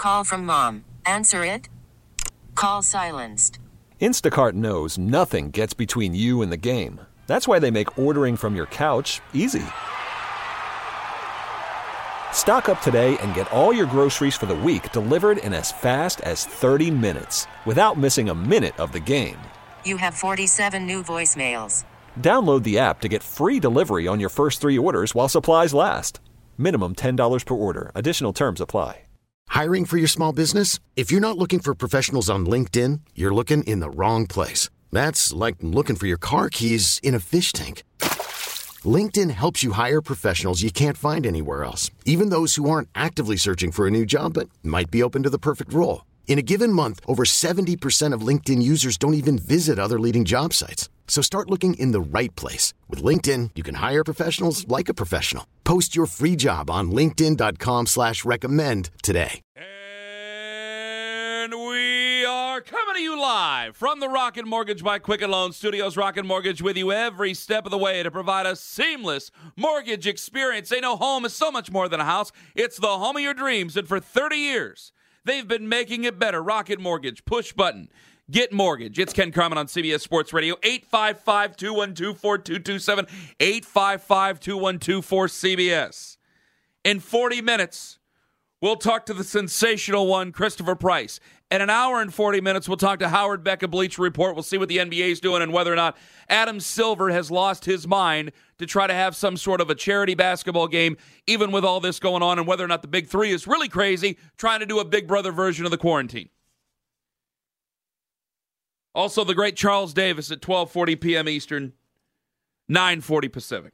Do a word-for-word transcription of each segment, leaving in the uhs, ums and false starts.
Call from mom. Answer it. Call silenced. Instacart knows nothing gets between you and the game. That's why they make ordering from your couch easy. Stock up today and get all your groceries for the week delivered in as fast as thirty minutes without missing a minute of the game. You have forty-seven new voicemails. Download the app to get free delivery on your first three orders while supplies last. Minimum ten dollars per order. Additional terms apply. Hiring for your small business? If you're not looking for professionals on LinkedIn, you're looking in the wrong place. That's like looking for your car keys in a fish tank. LinkedIn helps you hire professionals you can't find anywhere else, even those who aren't actively searching for a new job but might be open to the perfect role. In a given month, over seventy percent of LinkedIn users don't even visit other leading job sites. So start looking in the right place. With LinkedIn, you can hire professionals like a professional. Post your free job on linkedin.com slash recommend today. And we are coming to you live from the Rocket Mortgage by Quicken Loans Studios. Rocket Mortgage with you every step of the way to provide a seamless mortgage experience. They know home is so much more than a house. It's the home of your dreams. And for thirty years, they've been making it better. Rocket Mortgage, push button. Get mortgage. It's Ken Carman on C B S Sports Radio. eight five five, two one two, four two two seven. eight five five, two one two, four C B S. In forty minutes, we'll talk to the sensational one, Christopher Price. In an hour and forty minutes, we'll talk to Howard Beck of Bleacher Report. We'll see what the N B A is doing and whether or not Adam Silver has lost his mind to try to have some sort of a charity basketball game, even with all this going on, and whether or not the Big Three is really crazy, trying to do a Big Brother version of the quarantine. Also, the great Charles Davis at twelve forty p.m. Eastern, nine forty Pacific.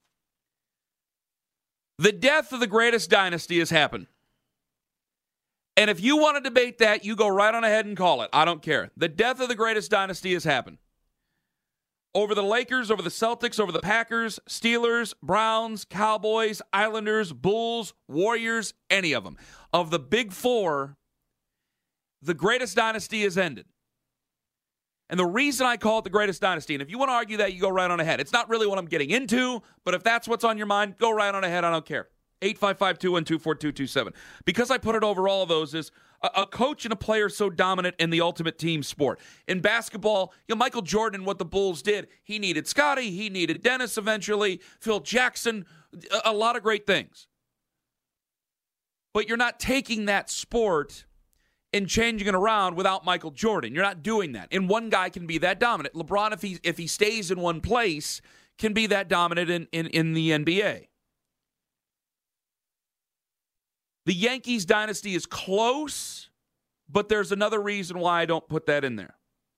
The death of the greatest dynasty has happened. And if you want to debate that, you go right on ahead and call it. I don't care. The death of the greatest dynasty has happened. Over the Lakers, over the Celtics, over the Packers, Steelers, Browns, Cowboys, Islanders, Bulls, Warriors, any of them. Of the big four, the greatest dynasty has ended. And the reason I call it the greatest dynasty, and if you want to argue that, you go right on ahead. It's not really what I'm getting into, but if that's what's on your mind, go right on ahead. I don't care. eight five five, two one two, four two two seven. Because I put it over all of those is a, a coach and a player so dominant in the ultimate team sport. In basketball, you know, Michael Jordan, what the Bulls did, he needed Scottie, he needed Dennis eventually, Phil Jackson, a, a lot of great things. But you're not taking that sport and changing it around without Michael Jordan. You're not doing that. And one guy can be that dominant. LeBron, if he if he stays in one place, can be that dominant in, in, in the N B A. The Yankees dynasty is close, but there's another reason why I don't put that in there.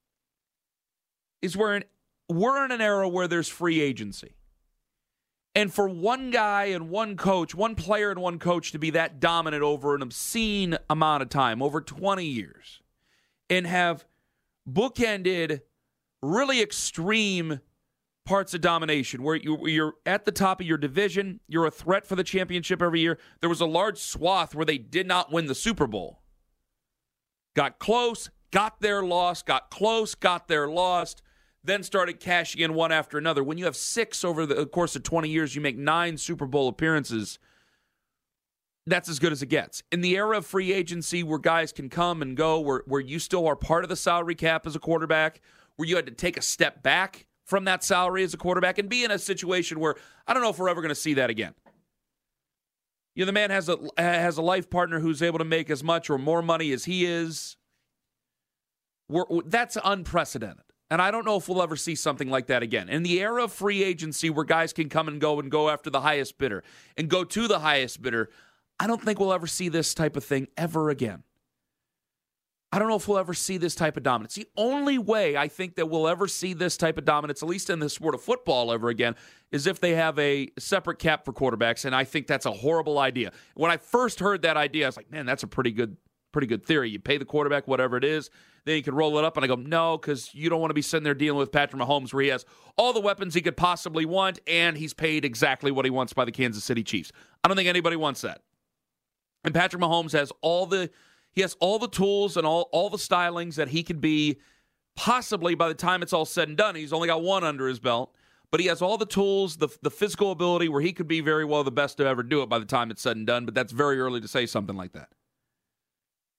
Is we're in, we're in an era where there's free agency. And for one guy and one coach, one player and one coach to be that dominant over an obscene amount of time, over twenty years, and have bookended really extreme parts of domination where you, you're at the top of your division, you're a threat for the championship every year. There was a large swath where they did not win the Super Bowl. Got close, got there, lost, got close, got there, lost. Then started cashing in one after another. When you have six over the course of twenty years, you make nine Super Bowl appearances. That's as good as it gets. In the era of free agency where guys can come and go, where, where you still are part of the salary cap as a quarterback, where you had to take a step back from that salary as a quarterback and be in a situation where I don't know if we're ever going to see that again. You know, the man has a has a life partner who's able to make as much or more money as he is. We're, that's unprecedented. And I don't know if we'll ever see something like that again. In the era of free agency where guys can come and go and go after the highest bidder and go to the highest bidder, I don't think we'll ever see this type of thing ever again. I don't know if we'll ever see this type of dominance. The only way I think that we'll ever see this type of dominance, at least in the sport of football ever again, is if they have a separate cap for quarterbacks, and I think that's a horrible idea. When I first heard that idea, I was like, man, that's a pretty good pretty good theory. You pay the quarterback whatever it is, then you can roll it up. And I go, no, because you don't want to be sitting there dealing with Patrick Mahomes where he has all the weapons he could possibly want, and he's paid exactly what he wants by the Kansas City Chiefs. I don't think anybody wants that. And Patrick Mahomes has all the he has all the tools and all, all the stylings that he could be possibly by the time it's all said and done. He's only got one under his belt, but he has all the tools, the, the physical ability where he could be very well the best to ever do it by the time it's said and done, but that's very early to say something like that.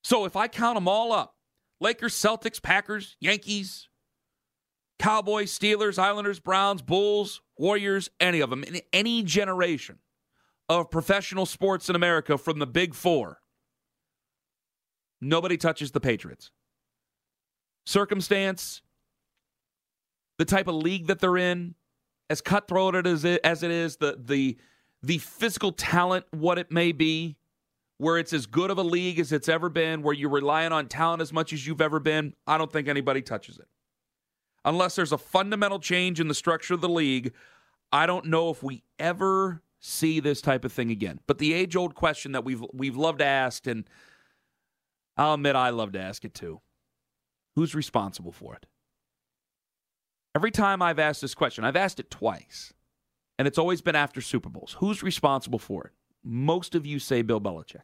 So if I count them all up, Lakers, Celtics, Packers, Yankees, Cowboys, Steelers, Islanders, Browns, Bulls, Warriors, any of them, in any generation of professional sports in America from the Big Four, nobody touches the Patriots. Circumstance, the type of league that they're in, as cutthroat as it, as it is, the, the, the physical talent, what it may be, where it's as good of a league as it's ever been, where you're relying on talent as much as you've ever been, I don't think anybody touches it. Unless there's a fundamental change in the structure of the league, I don't know if we ever see this type of thing again. But the age-old question that we've we've loved to ask, and I'll admit I love to ask it too, who's responsible for it? Every time I've asked this question, I've asked it twice, and it's always been after Super Bowls. Who's responsible for it? Most of you say Bill Belichick.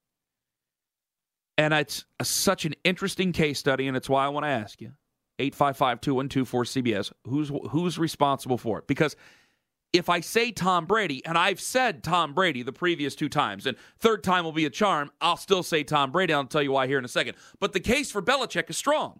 And it's a, such an interesting case study, and it's why I want to ask you. eight five five, two one two, four C B S. Who's who's responsible for it? Because if I say Tom Brady, and I've said Tom Brady the previous two times, and third time will be a charm, I'll still say Tom Brady. I'll tell you why here in a second. But the case for Belichick is strong.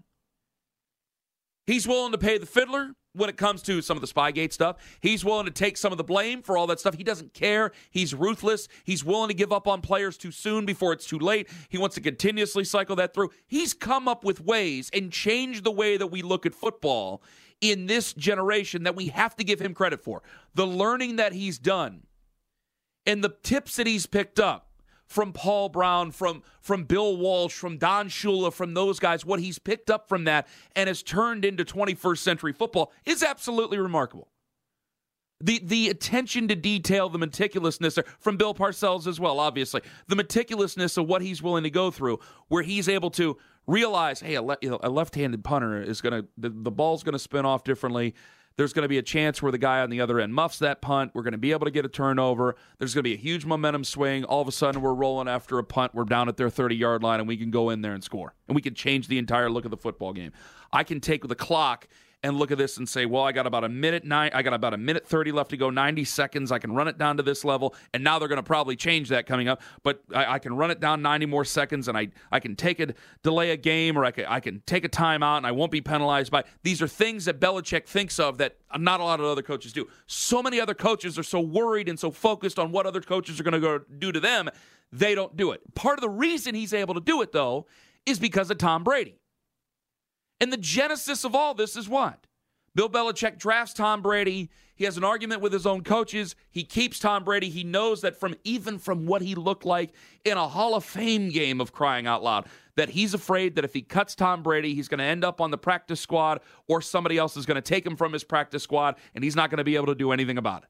He's willing to pay the fiddler when it comes to some of the Spygate stuff. He's willing to take some of the blame for all that stuff. He doesn't care. He's ruthless. He's willing to give up on players too soon before it's too late. He wants to continuously cycle that through. He's come up with ways and changed the way that we look at football in this generation that we have to give him credit for. The learning that he's done and the tips that he's picked up from Paul Brown, from, from Bill Walsh, from Don Shula, from those guys, what he's picked up from that and has turned into twenty-first century football is absolutely remarkable. The the attention to detail, the meticulousness, from Bill Parcells as well, obviously, the meticulousness of what he's willing to go through, where he's able to realize, hey, a, le- you know, a left-handed punter is going to, the, the ball's going to spin off differently. There's going to be a chance where the guy on the other end muffs that punt. We're going to be able to get a turnover. There's going to be a huge momentum swing. All of a sudden, we're rolling after a punt. We're down at their thirty-yard line, and we can go in there and score. And we can change the entire look of the football game. I can take the clock and look at this and say, well, I got about a minute nine. I got about a minute thirty left to go, ninety seconds. I can run it down to this level, and now they're going to probably change that coming up. But I, I can run it down ninety more seconds, and I I can take a delay a game, or I can I can take a timeout, and I won't be penalized by. These are things that Belichick thinks of that not a lot of other coaches do. So many other coaches are so worried and so focused on what other coaches are going to go do to them, they don't do it. Part of the reason he's able to do it, though, is because of Tom Brady. And the genesis of all this is what? Bill Belichick drafts Tom Brady. He has an argument with his own coaches. He keeps Tom Brady. He knows that from even from what he looked like in a Hall of Fame game, of crying out loud, that he's afraid that if he cuts Tom Brady, he's going to end up on the practice squad, or somebody else is going to take him from his practice squad, and he's not going to be able to do anything about it.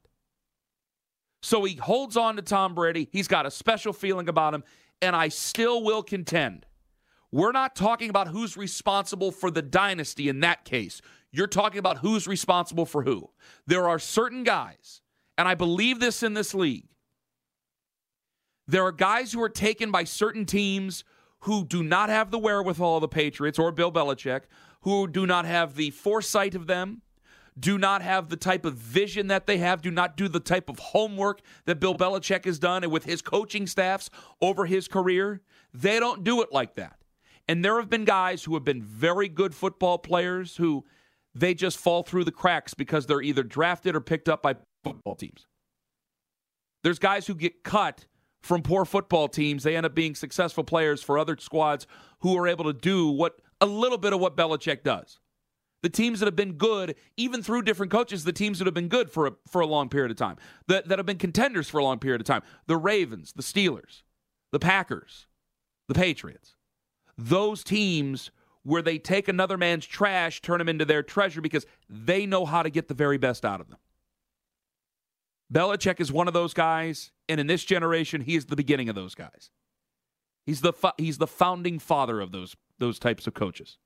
So he holds on to Tom Brady. He's got a special feeling about him, and I still will contend. We're not talking about who's responsible for the dynasty in that case. You're talking about who's responsible for who. There are certain guys, and I believe this in this league. There are guys who are taken by certain teams who do not have the wherewithal of the Patriots or Bill Belichick, who do not have the foresight of them, do not have the type of vision that they have, do not do the type of homework that Bill Belichick has done and with his coaching staffs over his career. They don't do it like that. And there have been guys who have been very good football players who they just fall through the cracks because they're either drafted or picked up by football teams. There's guys who get cut from poor football teams. They end up being successful players for other squads who are able to do what a little bit of what Belichick does. The teams that have been good, even through different coaches, the teams that have been good for a, for a long period of time, that, that have been contenders for a long period of time, the Ravens, the Steelers, the Packers, the Patriots. Those teams where they take another man's trash, turn them into their treasure because they know how to get the very best out of them. Belichick is one of those guys, and in this generation, he is the beginning of those guys. He's the he's the founding father of those those types of coaches.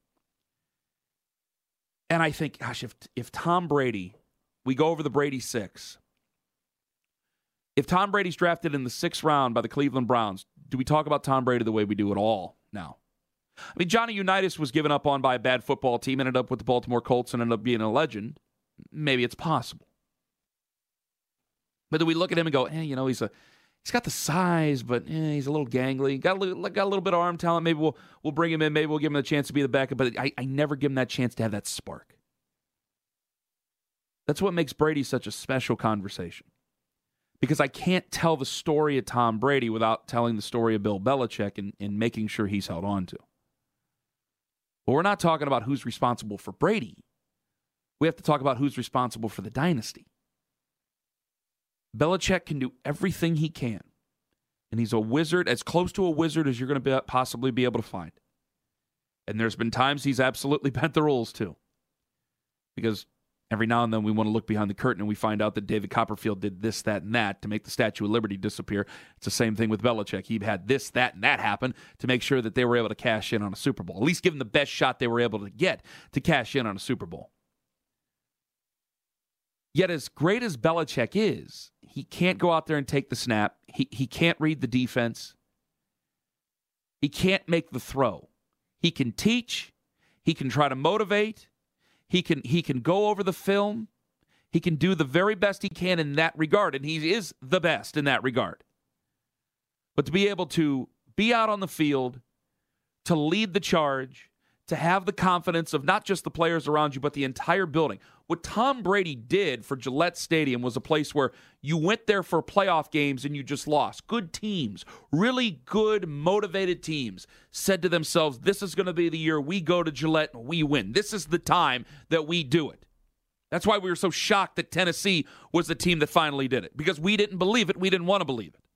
And I think, gosh, if if Tom Brady, we go over the Brady six. If Tom Brady's drafted in the sixth round by the Cleveland Browns, do we talk about Tom Brady the way we do it all now? I mean, Johnny Unitas was given up on by a bad football team, ended up with the Baltimore Colts, and ended up being a legend. Maybe it's possible. But do we look at him and go, eh, you know, he's a he's got the size, but eh, he's a little gangly. Got a little, got a little bit of arm talent. Maybe we'll we'll bring him in. Maybe we'll give him the chance to be the backup. But I, I never give him that chance to have that spark. That's what makes Brady such a special conversation. Because I can't tell the story of Tom Brady without telling the story of Bill Belichick and, and making sure he's held on to. But we're not talking about who's responsible for Brady. We have to talk about who's responsible for the dynasty. Belichick can do everything he can. And he's a wizard, as close to a wizard as you're going to be, possibly be able to find. And there's been times he's absolutely bent the rules too. Because every now and then we want to look behind the curtain and we find out that David Copperfield did this, that, and that to make the Statue of Liberty disappear. It's the same thing with Belichick. He had this, that, and that happen to make sure that they were able to cash in on a Super Bowl. At least give them the best shot they were able to get to cash in on a Super Bowl. Yet as great as Belichick is, he can't go out there and take the snap. He, he can't read the defense. He can't make the throw. He can teach. He can try to motivate. He can he can go over the film. He can do the very best he can in that regard, and he is the best in that regard. But to be able to be out on the field, to lead the charge, to have the confidence of not just the players around you, but the entire building. What Tom Brady did for Gillette Stadium was a place where you went there for playoff games and you just lost. Good teams, really good, motivated teams said to themselves, this is going to be the year we go to Gillette and we win. This is the time that we do it. That's why we were so shocked that Tennessee was the team that finally did it, because we didn't believe it. We didn't want to believe it.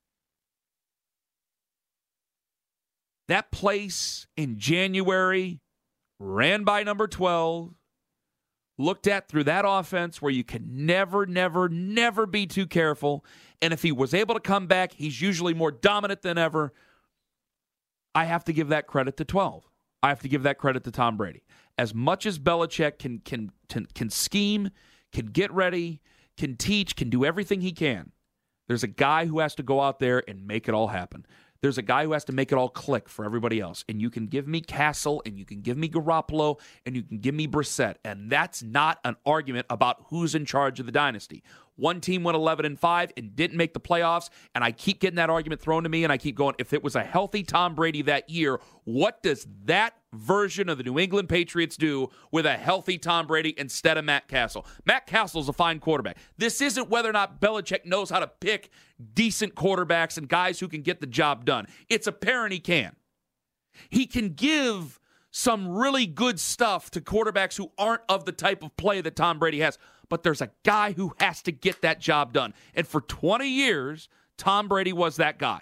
That place in January, ran by number twelve, looked at through that offense where you can never, never, never be too careful. And if he was able to come back, he's usually more dominant than ever. I have to give that credit to twelve. I have to give that credit to Tom Brady. As much as Belichick can can can, can scheme, can get ready, can teach, can do everything he can, there's a guy who has to go out there and make it all happen. There's a guy who has to make it all click for everybody else. And you can give me Castle, and you can give me Garoppolo, and you can give me Brissett. And that's not an argument about who's in charge of the dynasty. One team went eleven and five and didn't make the playoffs, and I keep getting that argument thrown to me, and I keep going, if it was a healthy Tom Brady that year, what does that version of the New England Patriots do with a healthy Tom Brady instead of Matt Castle? Matt Castle's a fine quarterback. This isn't whether or not Belichick knows how to pick decent quarterbacks and guys who can get the job done. It's apparent he can. He can give some really good stuff to quarterbacks who aren't of the type of play that Tom Brady has. But there's a guy who has to get that job done. And for twenty years, Tom Brady was that guy.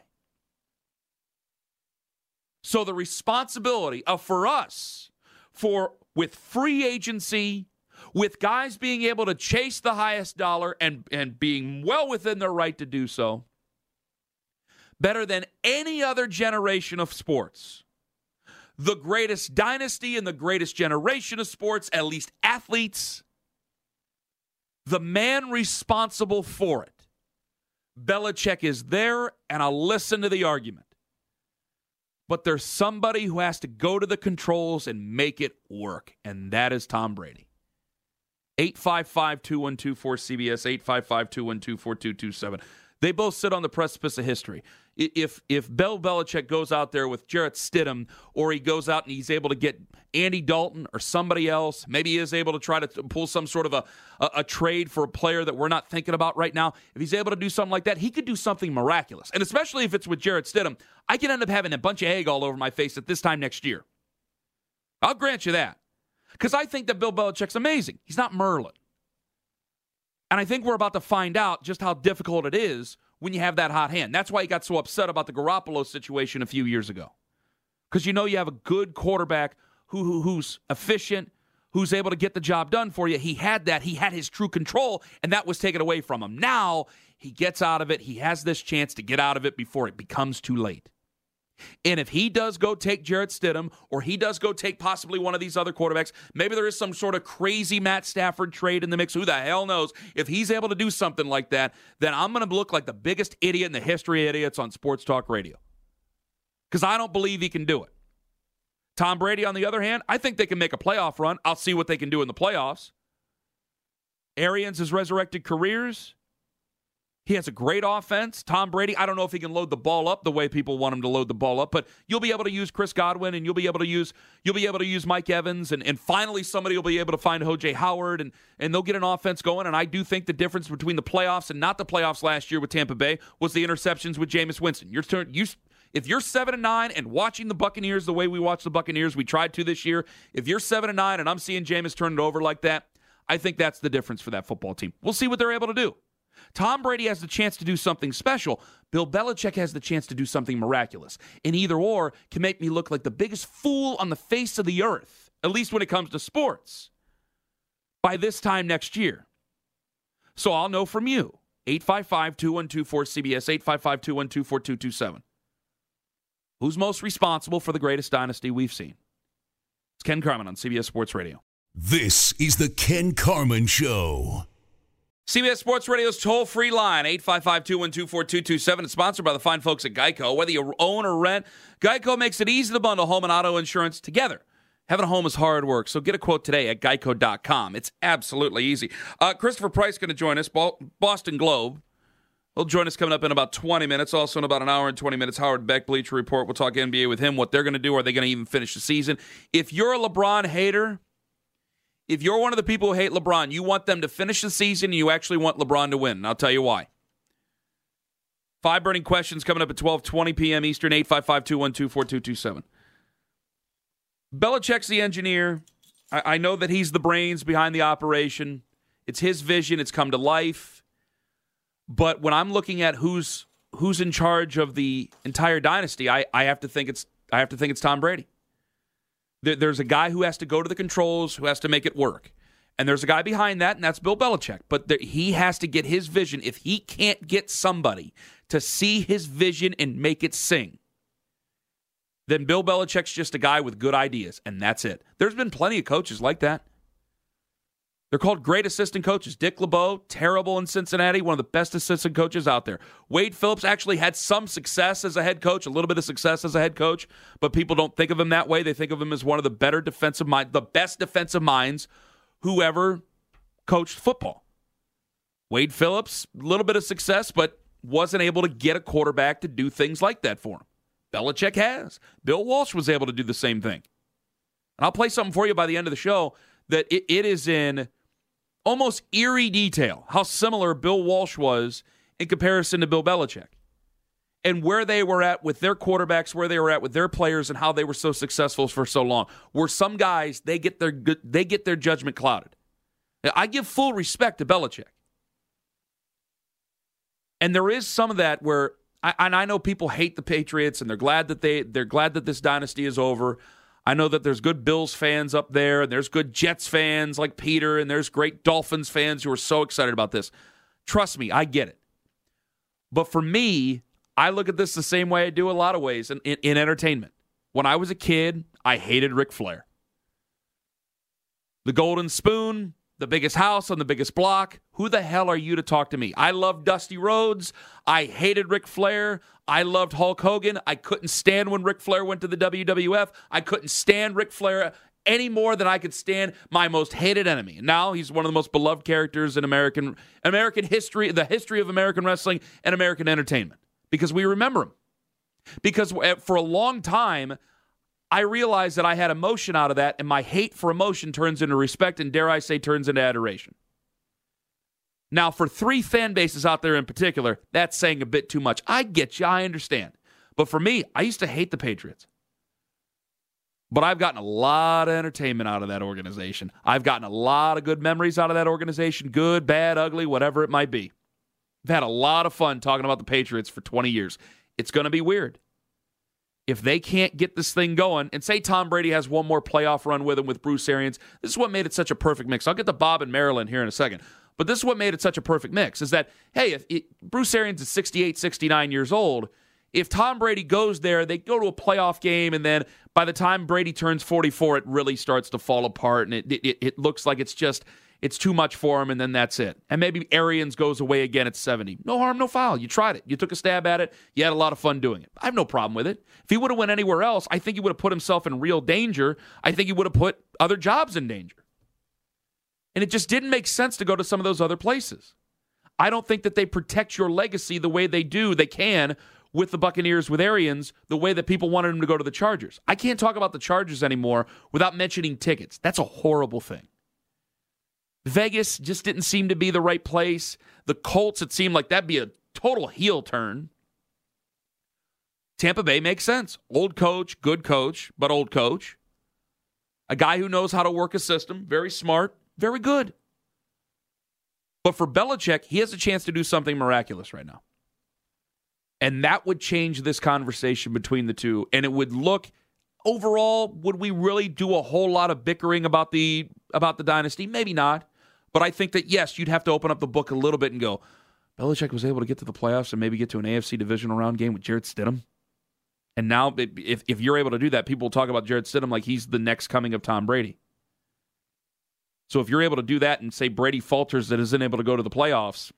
So the responsibility of for us, for with free agency, with guys being able to chase the highest dollar and, and being well within their right to do so, better than any other generation of sports, the greatest dynasty and the greatest generation of sports, at least athletes, the man responsible for it, Belichick is there, and I'll listen to the argument. But there's somebody who has to go to the controls and make it work, and that is Tom Brady. eight five five, two one two, four C B S, eight five five, two one two, four two two seven. They both sit on the precipice of history. If if Bill Belichick goes out there with Jarrett Stidham, or he goes out and he's able to get Andy Dalton or somebody else, maybe he is able to try to pull some sort of a, a, a trade for a player that we're not thinking about right now. If he's able to do something like that, he could do something miraculous. And especially if it's with Jarrett Stidham, I could end up having a bunch of egg all over my face at this time next year. I'll grant you that. Because I think that Bill Belichick's amazing. He's not Merlin. And I think we're about to find out just how difficult it is when you have that hot hand. That's why he got so upset about the Garoppolo situation a few years ago. Because you know you have a good quarterback who, who who's efficient, who's able to get the job done for you. He had that. He had his true control, and that was taken away from him. Now he gets out of it. He has this chance to get out of it before it becomes too late. And if he does go take Jarrett Stidham, or he does go take possibly one of these other quarterbacks, maybe there is some sort of crazy Matt Stafford trade in the mix. Who the hell knows? If he's able to do something like that, then I'm going to look like the biggest idiot in the history of idiots on sports talk radio. Because I don't believe he can do it. Tom Brady, on the other hand, I think they can make a playoff run. I'll see what they can do in the playoffs. Arians has resurrected careers. He has a great offense. Tom Brady, I don't know if he can load the ball up the way people want him to load the ball up, but you'll be able to use Chris Godwin, and you'll be able to use you'll be able to use Mike Evans, and, and finally somebody will be able to find O J Howard, and, and they'll get an offense going. And I do think the difference between the playoffs and not the playoffs last year with Tampa Bay was the interceptions with Jameis Winston. Your turn, you, if you're seven and nine and watching the Buccaneers the way we watch the Buccaneers, we tried to this year. If you're seven and nine and I'm seeing Jameis turn it over like that, I think that's the difference for that football team. We'll see what they're able to do. Tom Brady has the chance to do something special. Bill Belichick has the chance to do something miraculous. And either or can make me look like the biggest fool on the face of the earth, at least when it comes to sports, by this time next year. So I'll know from you. eight five five, two one two, four C B S, eight five five, two one two, four two two seven. Who's most responsible for the greatest dynasty we've seen? It's Ken Carman on C B S Sports Radio. This is the Ken Carman Show. C B S Sports Radio's toll-free line, eight five five, two one two, four two two seven. It's sponsored by the fine folks at Geico. Whether you own or rent, Geico makes it easy to bundle home and auto insurance together. Having a home is hard work, so get a quote today at geico dot com. It's absolutely easy. Uh, Christopher Price going to join us, Boston Globe. He'll join us coming up in about twenty minutes. Also in about an hour and twenty minutes, Howard Beck, Bleacher Report. We'll talk N B A with him, what they're going to do. Are they going to even finish the season? If you're a LeBron hater, if you're one of the people who hate LeBron, you want them to finish the season and you actually want LeBron to win. And I'll tell you why. Five burning questions coming up at twelve twenty p.m. Eastern, eight five five, two one two, four two two seven. Belichick's the engineer. I, I know that he's the brains behind the operation. It's his vision. It's come to life. But when I'm looking at who's who's in charge of the entire dynasty, I, I have to think it's I have to think it's Tom Brady. There's a guy who has to go to the controls, who has to make it work. And there's a guy behind that, and that's Bill Belichick. But there, he has to get his vision. If he can't get somebody to see his vision and make it sing, then Bill Belichick's just a guy with good ideas, and that's it. There's been plenty of coaches like that. They're called great assistant coaches. Dick LeBeau, terrible in Cincinnati, one of the best assistant coaches out there. Wade Phillips actually had some success as a head coach, a little bit of success as a head coach, but people don't think of him that way. They think of him as one of the better defensive minds, the best defensive minds who ever coached football. Wade Phillips, a little bit of success, but wasn't able to get a quarterback to do things like that for him. Belichick has. Bill Walsh was able to do the same thing. And I'll play something for you by the end of the show that it, it is in almost eerie detail how similar Bill Walsh was in comparison to Bill Belichick and where they were at with their quarterbacks, where they were at with their players, and how they were so successful for so long. Where some guys, they get their good, they get their judgment clouded. Now, I give full respect to Belichick. And there is some of that where, I, and I know people hate the Patriots and they're glad that they they're glad that this dynasty is over. I know that there's good Bills fans up there, and there's good Jets fans like Peter, and there's great Dolphins fans who are so excited about this. Trust me, I get it. But for me, I look at this the same way I do a lot of ways in, in, in entertainment. When I was a kid, I hated Ric Flair. The golden spoon, the biggest house on the biggest block. Who the hell are you to talk to me? I loved Dusty Rhodes. I hated Ric Flair. I loved Hulk Hogan. I couldn't stand when Ric Flair went to the W W F. I couldn't stand Ric Flair any more than I could stand my most hated enemy. And now he's one of the most beloved characters in American American history, the history of American wrestling and American entertainment, because we remember him. Because for a long time, I realized that I had emotion out of that, and my hate for emotion turns into respect and, dare I say, turns into adoration. Now, for three fan bases out there in particular, that's saying a bit too much. I get you. I understand. But for me, I used to hate the Patriots. But I've gotten a lot of entertainment out of that organization. I've gotten a lot of good memories out of that organization, good, bad, ugly, whatever it might be. I've had a lot of fun talking about the Patriots for twenty years. It's going to be weird. If they can't get this thing going, and say Tom Brady has one more playoff run with him with Bruce Arians, this is what made it such a perfect mix. I'll get to Bob and Marilyn here in a second. But this is what made it such a perfect mix, is that, hey, if it, Bruce Arians is sixty-eight, sixty-nine years old, if Tom Brady goes there, they go to a playoff game, and then by the time Brady turns forty-four, it really starts to fall apart, and it it, it looks like it's just, it's too much for him, and then that's it. And maybe Arians goes away again at seventy. No harm, no foul. You tried it. You took a stab at it. You had a lot of fun doing it. I have no problem with it. If he would have went anywhere else, I think he would have put himself in real danger. I think he would have put other jobs in danger. And it just didn't make sense to go to some of those other places. I don't think that they protect your legacy the way they do, they can, with the Buccaneers, with Arians, the way that people wanted him to go to the Chargers. I can't talk about the Chargers anymore without mentioning tickets. That's a horrible thing. Vegas just didn't seem to be the right place. The Colts, it seemed like that'd be a total heel turn. Tampa Bay makes sense. Old coach, good coach, but old coach. A guy who knows how to work a system, very smart, very good. But for Belichick, he has a chance to do something miraculous right now. And that would change this conversation between the two. And it would look, overall, would we really do a whole lot of bickering about the about the dynasty? Maybe not. But I think that, yes, you'd have to open up the book a little bit and go, Belichick was able to get to the playoffs and maybe get to an A F C divisional round game with Jarrett Stidham. And now, if if you're able to do that, people will talk about Jarrett Stidham like he's the next coming of Tom Brady. So if you're able to do that and say Brady falters that isn't able to go to the playoffs,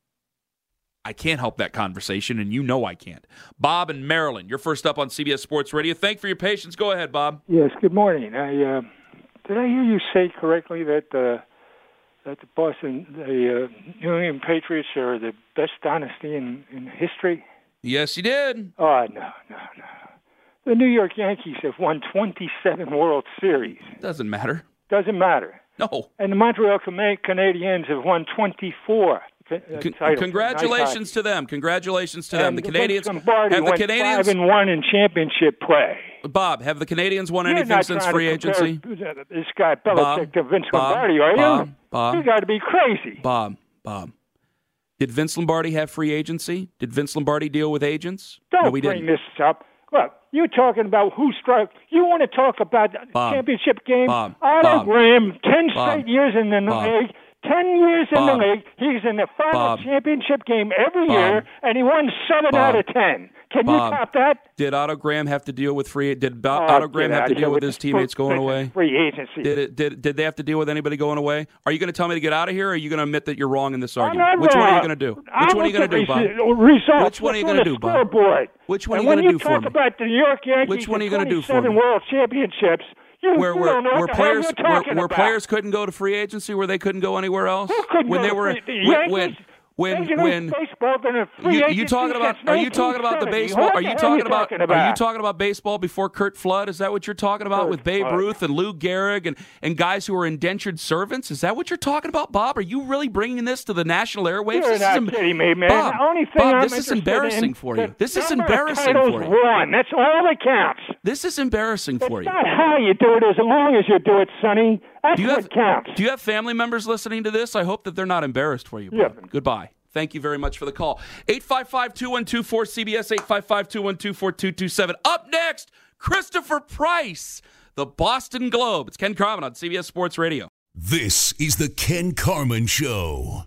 I can't help that conversation, and you know I can't. Bob in Maryland, you're first up on C B S Sports Radio. Thank you for your patience. Go ahead, Bob. Yes, good morning. I uh, did I hear you say correctly that uh, that the Boston, the uh, New England Patriots are the best dynasty in, in history? Yes, you did. Oh, no, no, no. The New York Yankees have won twenty-seven World Series. Doesn't matter. Doesn't matter. No. And the Montreal Canadiens have won twenty-four. Uh, Con- congratulations to them. Congratulations to them. And The Canadians Vince Lombardi have the went Canadians five and one in championship play. Bob, have the Canadians won You're anything not since trying free to agency? This guy Belichick Bob, to Vince Bob, Lombardi, are you? Bob, Bob, you got to be crazy. Bob, Bob. Did Vince Lombardi have free agency? Did Vince Lombardi deal with agents? Don't no, we bring didn't. this up. Look, you're talking about who struck. You want to talk about the Bob, championship game? Bob, Otto Bob, Graham, ten Bob, straight years in the Bob, league. Ten years in Bob, the league. He's in the final Bob, championship game every Bob, year, and he won seven Bob, out of ten. Can Bob, you top that? Did Otto Graham have to deal with free? Did Bo- Oh, Otto Graham get have out to of deal here with his this teammates going away? Free agency. Did it? Did did they have to deal with anybody going away? Are you going to tell me to get out of here? Or are you going to admit that you're wrong in this I'm argument? not Which wrong. one are you going to do? Which I one are you going to do, Bob? Results. Which one are you What's going to on do, the Bob? scoreboard? Which one are and you going to do when for you talk me? about the New York Yankees, Which one are you going gonna to do for me? World Championships. You, Where, you where, don't know where what the players hell you're where, talking where about. players couldn't go to free agency, where they couldn't go anywhere else? Who couldn't when go they to were free, the when Yankees? when Major when, League when Baseball been a free you, you agency talking about since are you talking about the nineteen seventy. baseball? What Are the you hell talking you about, talking are you about? talking about baseball before Kurt Flood? Is that what you're talking about Kurt with Babe Flood. Ruth and Lou Gehrig and, and guys who are indentured servants? Is that what you're talking about, Bob? Are you really bringing this to the national airwaves? You're This not is em- kidding me, man. Bob, the only thing Bob, I'm this is interested embarrassing in, for you. the This is number of embarrassing titles for you. won. That's all that counts. This is embarrassing for It's you. not how you do it, as long as you do it, Sonny. That's Do you what have counts. Do you have family members listening to this? I hope that they're not embarrassed for you. Bob. Yeah. Goodbye. Thank you very much for the call. eight five five, two one two, four C B S, eight five five, two one two, four two two seven. Up next, Christopher Price, the Boston Globe. It's Ken Carman on C B S Sports Radio. This is the Ken Carman Show.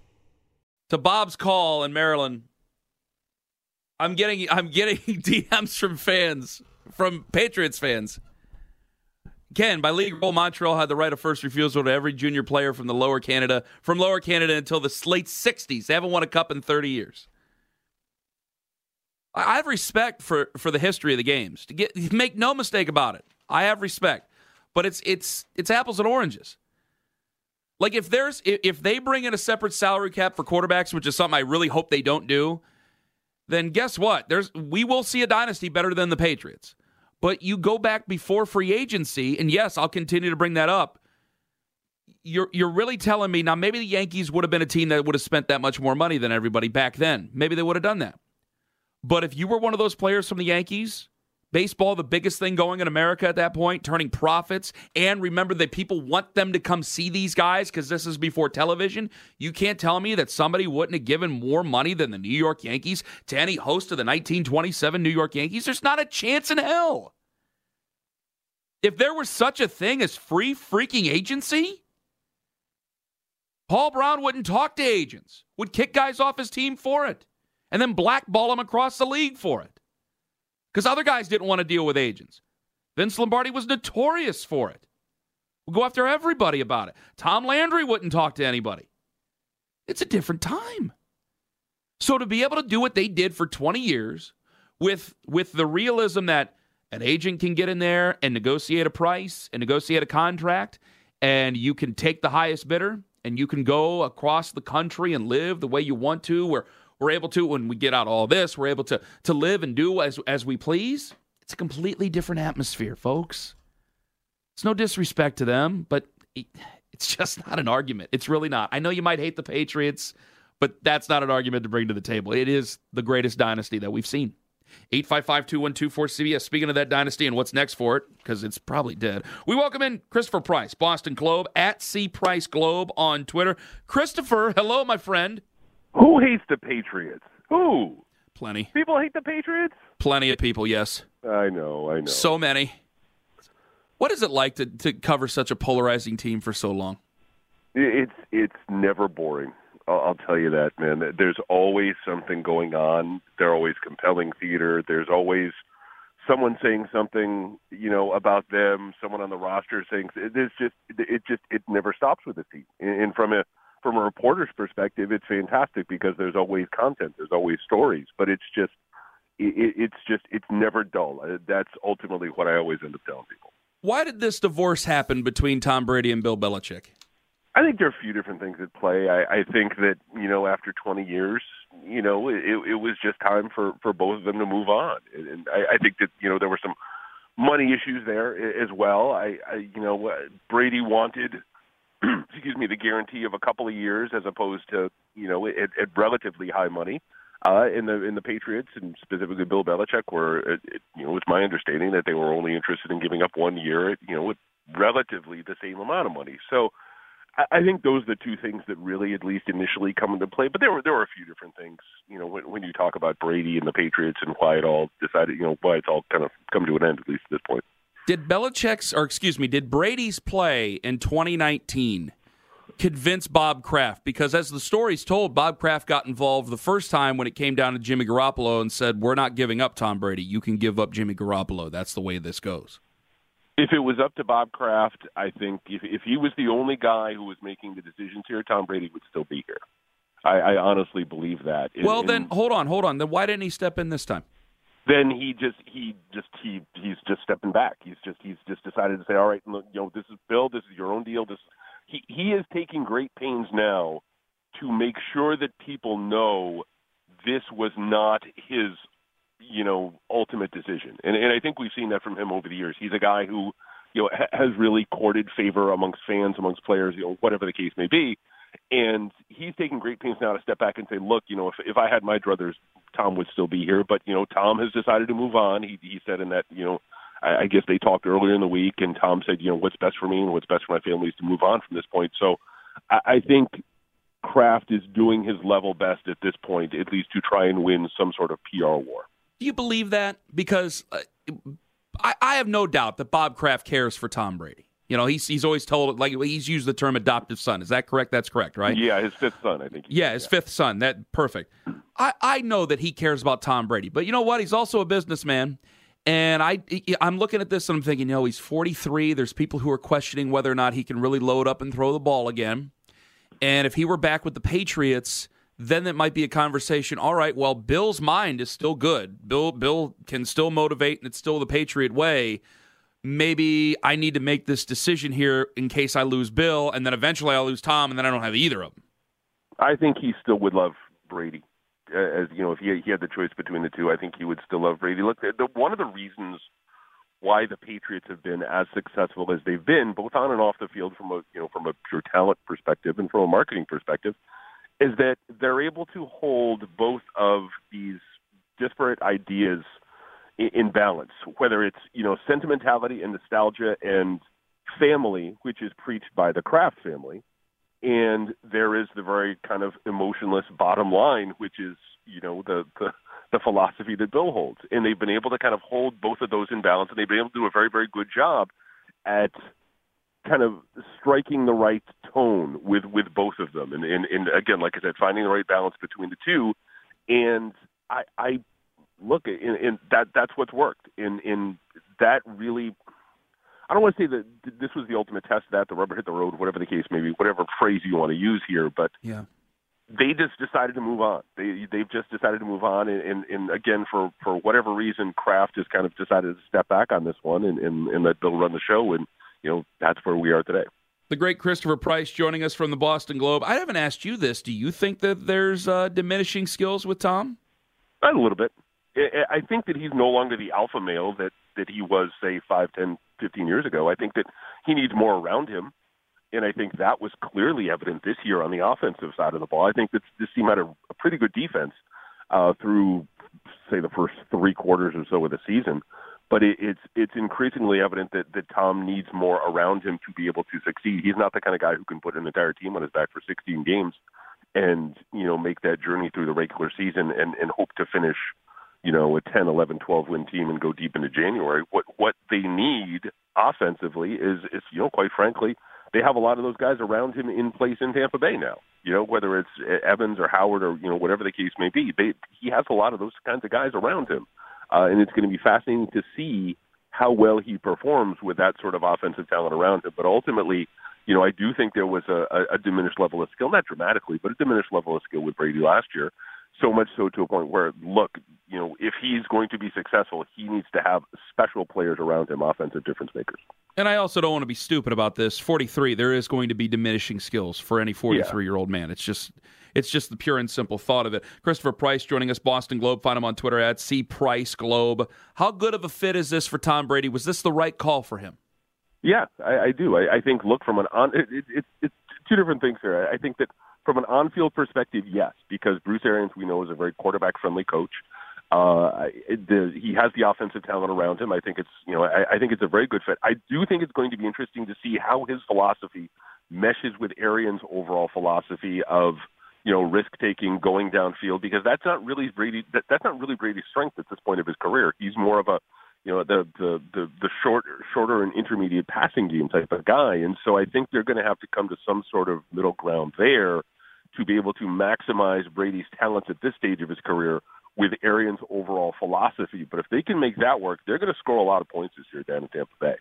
To Bob's call in Maryland, I'm getting I'm getting D Ms from fans, from Patriots fans. Ken, by league rule, Montreal had the right of first refusal to every junior player from the lower Canada, from lower Canada until the late sixties. They haven't won a cup in thirty years. I have respect for, for the history of the games. To get, make no mistake about it. I have respect. But it's it's it's apples and oranges. Like if there's if they bring in a separate salary cap for quarterbacks, which is something I really hope they don't do, then guess what? There's we will see a dynasty better than the Patriots. But you go back before free agency, and yes, I'll continue to bring that up. You're you're really telling me, now maybe the Yankees would have been a team that would have spent that much more money than everybody back then. Maybe they would have done that. But if you were one of those players from the Yankees, baseball, the biggest thing going in America at that point, turning profits, and remember that people want them to come see these guys because this is before television, you can't tell me that somebody wouldn't have given more money than the New York Yankees to any host of the nineteen twenty-seven New York Yankees. There's not a chance in hell. If there was such a thing as free freaking agency, Paul Brown wouldn't talk to agents, would kick guys off his team for it, and then blackball them across the league for it. Because other guys didn't want to deal with agents. Vince Lombardi was notorious for it. We'll go after everybody about it. Tom Landry wouldn't talk to anybody. It's a different time. So to be able to do what they did for twenty years with, with the realism that an agent can get in there and negotiate a price and negotiate a contract, and you can take the highest bidder, and and you can go across the country and live the way you want to. We're, we're able to, when we get out all this, we're able to, to live and do as, as we please. It's a completely different atmosphere, folks. It's no disrespect to them, but it's just not an argument. It's really not. I know you might hate the Patriots, but that's not an argument to bring to the table. It is the greatest dynasty that we've seen. eight five five, two one two, four C B S. Speaking of that dynasty and what's next for it, because it's probably dead, we welcome in Christopher Price, Boston Globe, at C Price Globe on Twitter. Christopher, hello, my friend. Who hates the Patriots? Who? Plenty. People hate the Patriots? Plenty of people, yes. I know, I know. So many. What is it like to, to cover such a polarizing team for so long? It's it's never boring. I'll, I'll tell you that, man. There's always something going on. There's always compelling theater. There's always someone saying something, you know, about them. Someone on the roster saying it's just it just it never stops with this team. And from a from a reporter's perspective, it's fantastic because there's always content. There's always stories. But it's just it, it's just it's never dull. That's ultimately what I always end up telling people. Why did this divorce happen between Tom Brady and Bill Belichick? I think there are a few different things at play. I, I think that, you know, after twenty years, you know, it, it was just time for, for both of them to move on. And I, I think that, you know, there were some money issues there as well. I, I you know, Brady wanted, excuse me, the guarantee of a couple of years as opposed to, you know, at, at relatively high money. Uh, in the in the Patriots, and specifically Bill Belichick, were it, it, you know, it's my understanding that they were only interested in giving up one year, you know, with relatively the same amount of money. So I, I think those are the two things that really, at least initially, come into play. But there were there were a few different things, you know, when, when you talk about Brady and the Patriots and why it all decided, you know, why it's all kind of come to an end, at least at this point. Did Belichick's, or excuse me, did Brady's play in twenty nineteen convince Bob Kraft? Because as the story's told, Bob Kraft got involved the first time when it came down to Jimmy Garoppolo and said, we're not giving up Tom Brady. You can give up Jimmy Garoppolo. That's the way this goes. If it was up to Bob Kraft, I think if, if he was the only guy who was making the decisions here, Tom Brady would still be here. I, I honestly believe that. Well, and, then, hold on, hold on. Then why didn't he step in this time? Then he just he just he he's just stepping back. He's just he's just decided to say, all right, you know, this is Bill. This is your own deal. This He he is taking great pains now to make sure that people know this was not his, you know, ultimate decision. And and I think we've seen that from him over the years. He's a guy who, you know, ha- has really courted favor amongst fans, amongst players, you know, whatever the case may be. And he's taking great pains now to step back and say, look, you know, if if I had my druthers, Tom would still be here. But, you know, Tom has decided to move on. He he said in that, you know, I guess they talked earlier in the week, and Tom said, you know, what's best for me and what's best for my family is to move on from this point. So I think Kraft is doing his level best at this point, at least to try and win some sort of P R war. Do you believe that? Because uh, I, I have no doubt that Bob Kraft cares for Tom Brady. You know, he's he's always told, like, he's used the term adoptive son. Is that correct? That's correct, right? Yeah, his fifth son, I think. Yeah, his yeah. fifth son. That perfect. I, I know that he cares about Tom Brady. But you know what? He's also a businessman. And I, I'm looking at this and I'm thinking, you know, he's forty-three. There's people who are questioning whether or not he can really load up and throw the ball again. And if he were back with the Patriots, then it might be a conversation. All right, well, Bill's mind is still good. Bill, Bill can still motivate, and it's still the Patriot way. Maybe I need to make this decision here in case I lose Bill, and then eventually I'll lose Tom, and then I don't have either of them. I think he still would love Brady. As you know, if he, he had the choice between the two, I think he would still love Brady. Look, the, one of the reasons why the Patriots have been as successful as they've been, both on and off the field, from a you know from a pure talent perspective and from a marketing perspective, is that they're able to hold both of these disparate ideas in, in balance. Whether it's you know sentimentality and nostalgia and family, which is preached by the Kraft family. And there is the very kind of emotionless bottom line, which is, you know, the, the the philosophy that Bill holds. And they've been able to kind of hold both of those in balance, and they've been able to do a very, very good job at kind of striking the right tone with, with both of them. And, and, and again, like I said, finding the right balance between the two. And I, I look, in, in that that's what's worked. In, in that really... I don't want to say that this was the ultimate test of that, the rubber hit the road, whatever the case may be, whatever phrase you want to use here, but yeah. They just decided to move on. They, they've just decided to move on, and, and, and again, for, for whatever reason, Kraft has kind of decided to step back on this one and, and, and let Bill run the show, and you know that's where we are today. The great Christopher Price joining us from the Boston Globe. I haven't asked you this. Do you think that there's uh, diminishing skills with Tom? A little bit. I think that he's no longer the alpha male that, that he was, say, five, ten, fifteen years ago. I think that he needs more around him, and I think that was clearly evident this year on the offensive side of the ball. I think that this team had a, a pretty good defense uh, through, say, the first three quarters or so of the season. But it, it's it's increasingly evident that, that Tom needs more around him to be able to succeed. He's not the kind of guy who can put an entire team on his back for sixteen games and, you know, make that journey through the regular season and, and hope to finish, you know, a ten, eleven, twelve win team and go deep into January. What what they need offensively is, is, you know, quite frankly, they have a lot of those guys around him in place in Tampa Bay now. You know, whether it's Evans or Howard or, you know, whatever the case may be, they, he has a lot of those kinds of guys around him. Uh, and it's going to be fascinating to see how well he performs with that sort of offensive talent around him. But ultimately, you know, I do think there was a, a, a diminished level of skill, not dramatically, but a diminished level of skill with Brady last year. So much so to a point where, look, you know, if he's going to be successful, he needs to have special players around him, offensive difference makers. And I also don't want to be stupid about this. forty-three, there is going to be diminishing skills for any forty-three-year-old man. It's just it's just the pure and simple thought of it. Christopher Price joining us, Boston Globe. Find him on Twitter at C Price Globe. How good of a fit is this for Tom Brady? Was this the right call for him? Yeah, I, I do. I, I think, look, from an on, it, it, it, it's two different things here. I think that from an on-field perspective, yes, because Bruce Arians, we know, is a very quarterback-friendly coach. Uh, it, the, he has the offensive talent around him. I think it's, you know, I, I think it's a very good fit. I do think it's going to be interesting to see how his philosophy meshes with Arians' overall philosophy of, you know, risk-taking, going downfield, because that's not really Brady. That, that's not really Brady's strength at this point of his career. He's more of a, you know, the the the, the short, shorter and intermediate passing game type of guy, and so I think they're going to have to come to some sort of middle ground there to be able to maximize Brady's talents at this stage of his career with Arians' overall philosophy. But if they can make that work, they're going to score a lot of points this year down in Tampa Bay.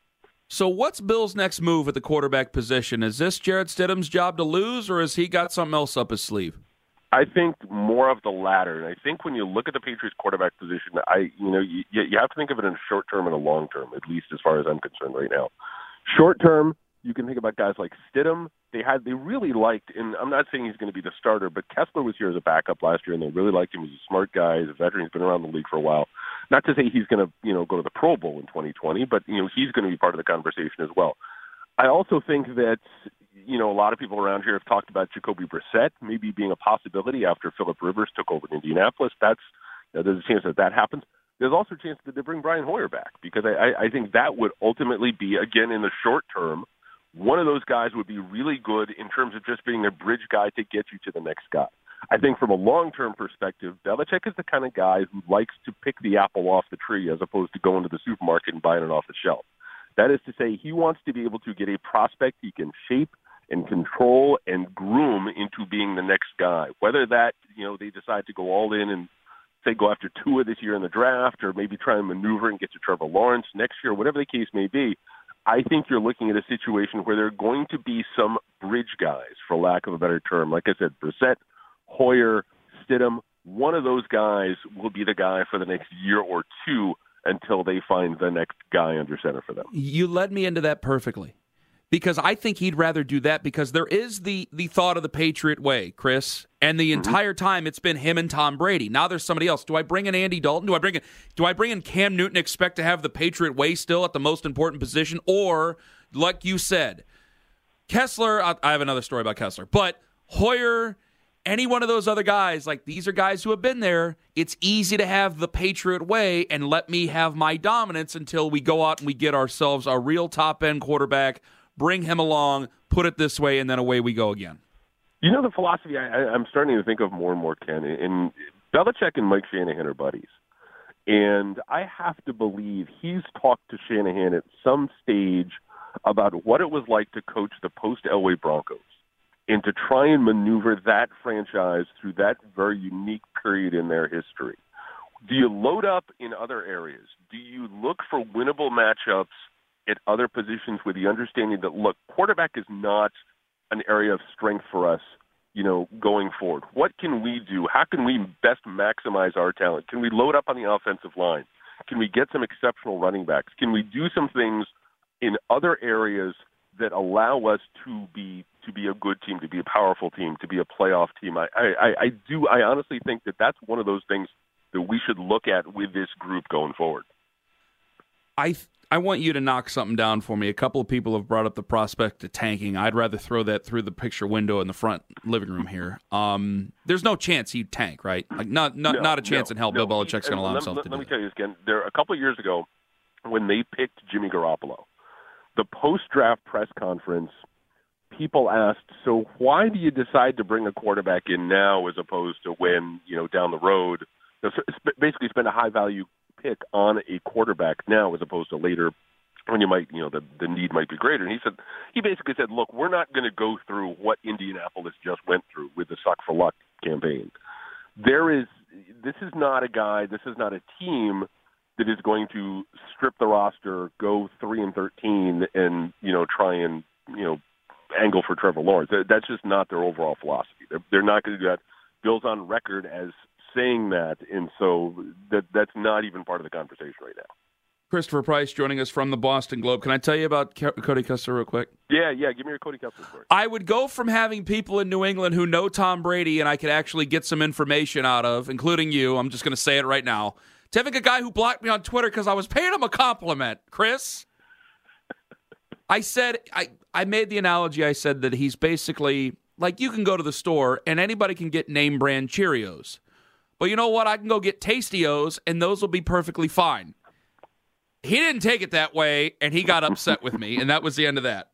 So what's Bill's next move at the quarterback position? Is this Jarrett Stidham's job to lose, or has he got something else up his sleeve? I think more of the latter. And I think when you look at the Patriots quarterback position, I you know you, you have to think of it in a short term and a long term, at least as far as I'm concerned right now. Short term, you can think about guys like Stidham. They had they really liked, and I'm not saying he's going to be the starter, but Kessler was here as a backup last year, and they really liked him. He's a smart guy. He's a veteran. He's been around the league for a while. Not to say he's going to you know go to the Pro Bowl in twenty twenty, but you know he's going to be part of the conversation as well. I also think that you know a lot of people around here have talked about Jacoby Brissett maybe being a possibility after Phillip Rivers took over in Indianapolis. That's you know, there's a chance that that happens. There's also a chance that they bring Brian Hoyer back, because I, I think that would ultimately be, again, in the short term, one of those guys would be really good in terms of just being a bridge guy to get you to the next guy. I think from a long-term perspective, Belichick is the kind of guy who likes to pick the apple off the tree as opposed to going to the supermarket and buying it off the shelf. That is to say, he wants to be able to get a prospect he can shape and control and groom into being the next guy. Whether that, you know, they decide to go all in and, say, go after Tua this year in the draft, or maybe try and maneuver and get to Trevor Lawrence next year, whatever the case may be, I think you're looking at a situation where there are going to be some bridge guys, for lack of a better term. Like I said, Brissett, Hoyer, Stidham, one of those guys will be the guy for the next year or two until they find the next guy under center for them. You led me into that perfectly, because I think he'd rather do that, because there is the the thought of the Patriot way, Chris, and the mm-hmm. entire time it's been him and Tom Brady. Now there's somebody else. Do I bring in Andy Dalton? Do I bring in Do I bring in Cam Newton, expect to have the Patriot way still at the most important position? Or, like you said, Kessler, I, I have another story about Kessler, but Hoyer, any one of those other guys, like, these are guys who have been there. It's easy to have the Patriot way and let me have my dominance until we go out and we get ourselves a real top-end quarterback, bring him along, put it this way, and then away we go again. You know, the philosophy I, I'm starting to think of more and more, Ken, and Belichick and Mike Shanahan are buddies. And I have to believe he's talked to Shanahan at some stage about what it was like to coach the post-Elway Broncos and to try and maneuver that franchise through that very unique period in their history. Do you load up in other areas? Do you look for winnable matchups at other positions with the understanding that, look, quarterback is not an area of strength for us, you know, going forward? What can we do? How can we best maximize our talent? Can we load up on the offensive line? Can we get some exceptional running backs? Can we do some things in other areas that allow us to be to be a good team, to be a powerful team, to be a playoff team. I, I, I do. I honestly think that that's one of those things that we should look at with this group going forward. I th- I want you to knock something down for me. A couple of people have brought up the prospect of tanking. I'd rather throw that through the picture window in the front living room here. Um, there's no chance he'd tank, right? Like not not, no, not a chance no, in hell no. Bill Belichick's going to allow let, himself let, to let do me that. tell you this again. There a couple of years ago when they picked Jimmy Garoppolo, the post-draft press conference, people asked, so why do you decide to bring a quarterback in now as opposed to when, you know, down the road? Basically spend a high-value pick on a quarterback now as opposed to later when you might, you know, the, the need might be greater. And he said, he basically said, look, we're not going to go through what Indianapolis just went through with the suck for luck campaign. There is, this is not a guy, this is not a team that is going to strip the roster, go three and thirteen, and you know try and you know angle for Trevor Lawrence. That's just not their overall philosophy. They're, they're not going to do that. Bill's on record as saying that, and so that that's not even part of the conversation right now. Christopher Price joining us from the Boston Globe. Can I tell you about K- Cody Kessler real quick? Yeah, yeah. Give me your Cody Kessler story. I would go from having people in New England who know Tom Brady and I could actually get some information out of, including you. I'm just going to say it right now. To having a guy who blocked me on Twitter because I was paying him a compliment, Chris. I said, I, I made the analogy, I said that he's basically, like you can go to the store and anybody can get name brand Cheerios. But you know what? I can go get Tasty-O's and those will be perfectly fine. He didn't take it that way and he got upset with me and that was the end of that.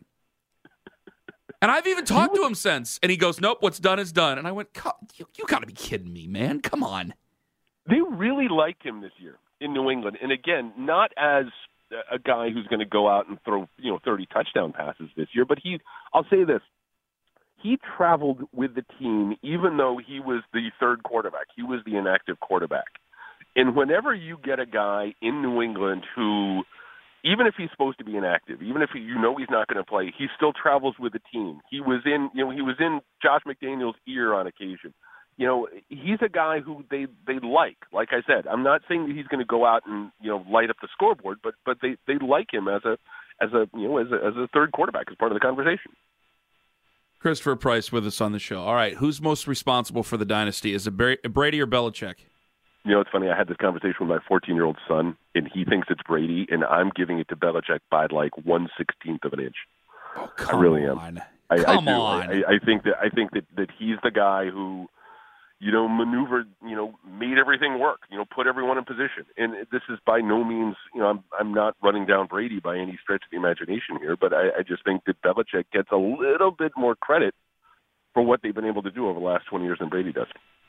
And I've even talked to him since and he goes, nope, what's done is done. And I went, you, you got to be kidding me, man. Come on. They really liked him this year in New England. And again, not as a guy who's going to go out and throw, you know, thirty touchdown passes this year, but he, I'll say this, he traveled with the team even though he was the third quarterback. He was the inactive quarterback. And whenever you get a guy in New England who, even if he's supposed to be inactive, even if you know he's not going to play, he still travels with the team. He was in, you know, he was in Josh McDaniels' ear on occasion. You know, he's a guy who they, they like. Like I said, I'm not saying that he's going to go out and, you know, light up the scoreboard, but but they, they like him as a as a you know as a, as a third quarterback as part of the conversation. Christopher Price with us on the show. All right, who's most responsible for the dynasty? Is it Brady or Belichick? You know, it's funny. I had this conversation with my fourteen-year-old son, and he thinks it's Brady, and I'm giving it to Belichick by like one sixteenth of an inch. Oh, come I really on. am. I, come I do. on. I, I think that I think that, that he's the guy who, you know, maneuvered, you know, made everything work, you know, put everyone in position. And this is by no means, you know, I'm I'm not running down Brady by any stretch of the imagination here, but I, I just think that Belichick gets a little bit more credit for what they've been able to do over the last twenty years than Brady does.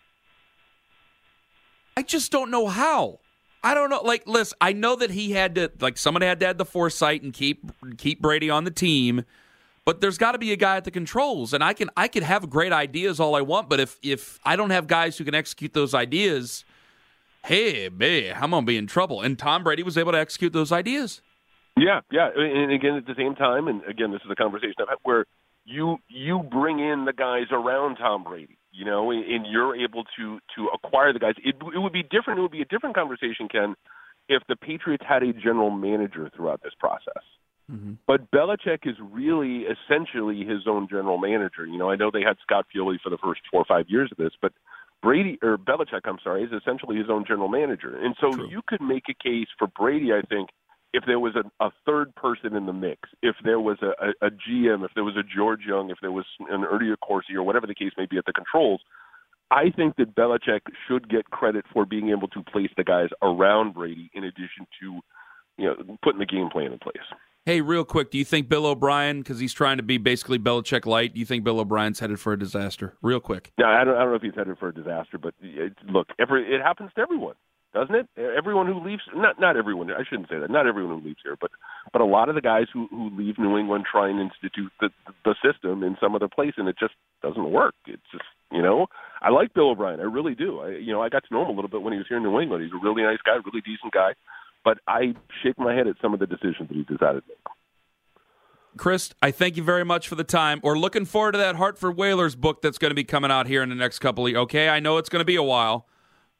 I just don't know how. I don't know. Like, listen, I know that he had to, like, someone had to have the foresight and keep keep Brady on the team. But there's got to be a guy at the controls, and I can I can have great ideas all I want, but if if I don't have guys who can execute those ideas, hey, man, I'm gonna be in trouble. And Tom Brady was able to execute those ideas. Yeah, yeah, and again at the same time, and again this is a conversation I've had where you you bring in the guys around Tom Brady, you know, and you're able to to acquire the guys. It, it would be different. It would be a different conversation, Ken, if the Patriots had a general manager throughout this process. Mm-hmm. But Belichick is really essentially his own general manager. You know, I know they had Scott Fioli for the first four or five years of this, but Brady or Belichick, I'm sorry, is essentially his own general manager. And so True. You could make a case for Brady, I think, if there was a, a third person in the mix, if there was a, a, a G M, if there was a George Young, if there was an Ernie Accorsi or whatever the case may be at the controls, I think that Belichick should get credit for being able to place the guys around Brady in addition to, you know, putting the game plan in place. Hey, real quick, do you think Bill O'Brien, because he's trying to be basically Belichick light, do you think Bill O'Brien's headed for a disaster? Real quick. No, I don't, I don't know if he's headed for a disaster, but it, look, every, it happens to everyone, doesn't it? Everyone who leaves, not not everyone, I shouldn't say that, not everyone who leaves here, but but a lot of the guys who, who leave New England try and institute the, the system in some other place, and it just doesn't work. It's just, you know, I like Bill O'Brien, I really do. I, you know, I got to know him a little bit when he was here in New England. He's a really nice guy, really decent guy, but I shake my head at some of the decisions that he decided to make. Chris, I thank you very much for the time. We're looking forward to that Hartford Whalers book that's going to be coming out here in the next couple of years. Okay, I know it's going to be a while,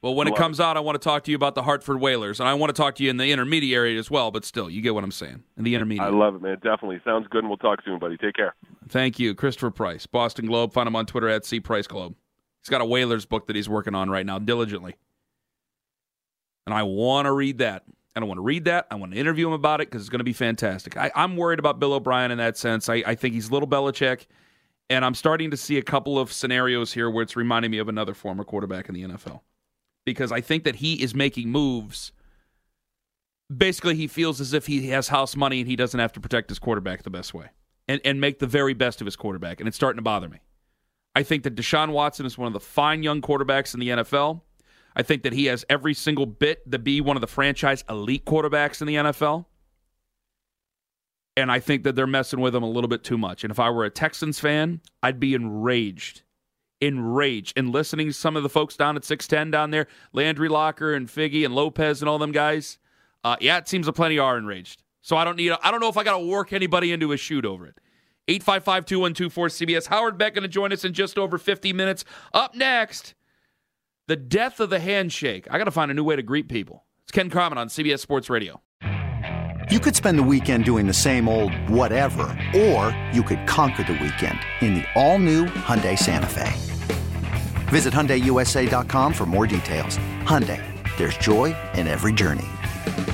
Well, when I it comes out, I want to talk to you about the Hartford Whalers, and I want to talk to you in the intermediate as well, but still, you get what I'm saying, in the intermediate. I love it, man. Definitely. Sounds good, and we'll talk soon, buddy. Take care. Thank you. Christopher Price, Boston Globe. Find him on Twitter at C Price Globe. He's got a Whalers book that he's working on right now, diligently. And I want to read that. And I want to read that. I want to interview him about it because it's going to be fantastic. I, I'm worried about Bill O'Brien in that sense. I, I think he's little Belichick, and I'm starting to see a couple of scenarios here where it's reminding me of another former quarterback in the N F L. Because I think that he is making moves. Basically, he feels as if he has house money and he doesn't have to protect his quarterback the best way and, and make the very best of his quarterback, and it's starting to bother me. I think that Deshaun Watson is one of the fine young quarterbacks in the N F L. I think that he has every single bit to be one of the franchise elite quarterbacks in the N F L. And I think that they're messing with him a little bit too much. And if I were a Texans fan, I'd be enraged. Enraged. And listening to some of the folks down at six ten down there, Landry Locker and Figgy and Lopez and all them guys, uh, yeah, it seems that plenty are enraged. So I don't need. I don't know if I got to work anybody into a shoot over it. eight five five, two one two, four C B S. Howard Beck going to join us in just over fifty minutes. Up next, the death of the handshake. I got to find a new way to greet people. It's Ken Carman on C B S Sports Radio. You could spend the weekend doing the same old whatever, or you could conquer the weekend in the all-new Hyundai Santa Fe. Visit Hyundai U S A dot com for more details. Hyundai, there's joy in every journey.